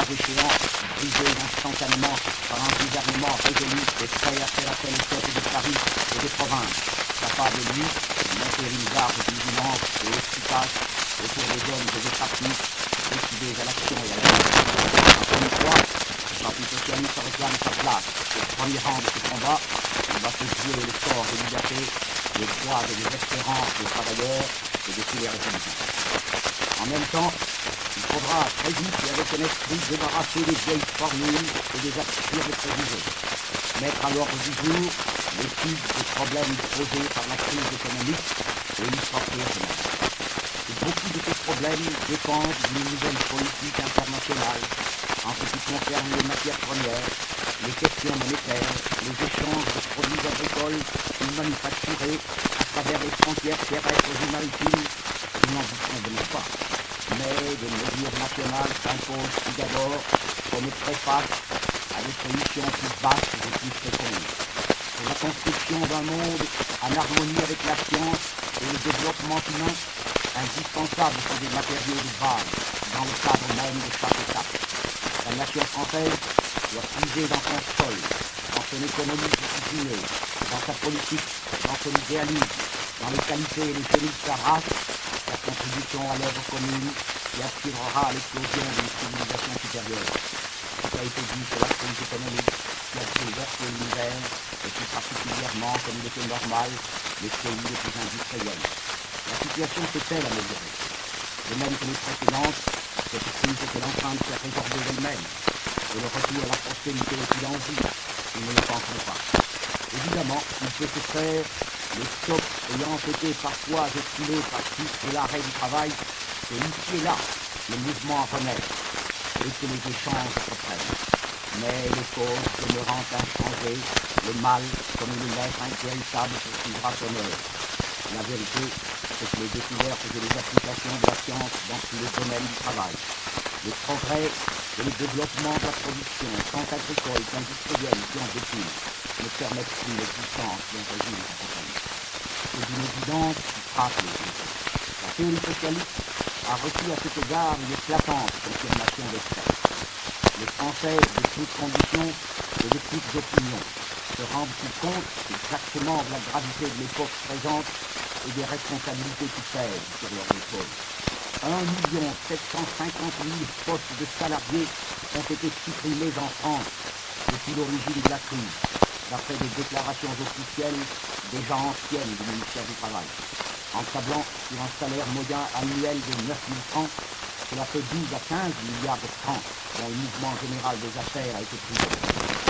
échéant, brisé instantanément par un gouvernement résolu et prêt à faire appel au peuple de Paris et des provinces, capable, lui, de monter une garde vigilante et efficace autour des hommes et des partis décidés à l'action et à la lutte. Encore une fois, le Parti socialiste réclame sa place au premier rang de ce combat. Il va se jouer le sort des libertés, les droits et les espérances des travailleurs et de tous les républicains. En même temps, il faudra très vite et avec un esprit débarrasser des vieilles formules et des absurdes préjugés. Mettre à l'ordre du jour l'étude des problèmes posés par la crise économique et y sortir de même. Beaucoup de ces problèmes dépendent d'une nouvelle politique internationale en ce qui concerne les matières premières, les questions monétaires, les échanges de produits agricoles ou manufacturés à travers les frontières terrestres ou maritimes. Nous n'en disconvenons pas. Mais des mesures nationales s'imposent tout d'abord comme préface à des solutions plus vastes et plus fécondes. C'est la construction d'un monde en harmonie avec la science et le développement humain, indispensable pour des matériaux de base dans le cadre même de chaque étape. La nation française doit puiser dans son sol, dans son économie disciplinée, dans sa politique, dans son idéalisme, dans les qualités et les génies de sa race, sa contribution à l'œuvre commune qui assurera l'éclosion d'une civilisation supérieure. Ce qui a été dit sur la crise économique qui a bouleversé l'univers, et plus particulièrement, comme il était normal, les pays les plus industriels. La situation s'est-elle améliorée? De même que les précédentes, cette crise était en train de se résorber d'elle-même, et le retour à la prospérité est-il en vue? Nous ne le pensons pas. Évidemment, il peut se faire, les stocks ayant été parfois estimés par suite de l'arrêt du travail, que ici et là, le mouvement renaît, et que les échanges reprennent. Mais les causes demeurant inchangées, le mal, comme une lettre impérissable, poursuivra son œuvre. La vérité, c'est que les découvertes et les applications de la science dans tous les domaines du travail, les progrès et le développement de la production, tant agricole qu'industrielle qui en découlent, ne permettent plus l'existence d'un régime capitaliste. C'est une évidence qui frappe les yeux. La théorie socialiste a reçu à cet égard une éclatante confirmation des faits. Les Français de toutes conditions et de toutes opinions se rendent-ils compte exactement de la gravité de l'époque présente et des responsabilités qui pèsent sur leurs épaules? 1 750 000 postes de salariés ont été supprimés en France depuis l'origine de la crise, d'après des déclarations officielles déjà anciennes du ministère du Travail. En tablant sur un salaire moyen annuel de 9 000 francs, cela fait 12 à 15 milliards de francs dont le mouvement général des affaires a été privé.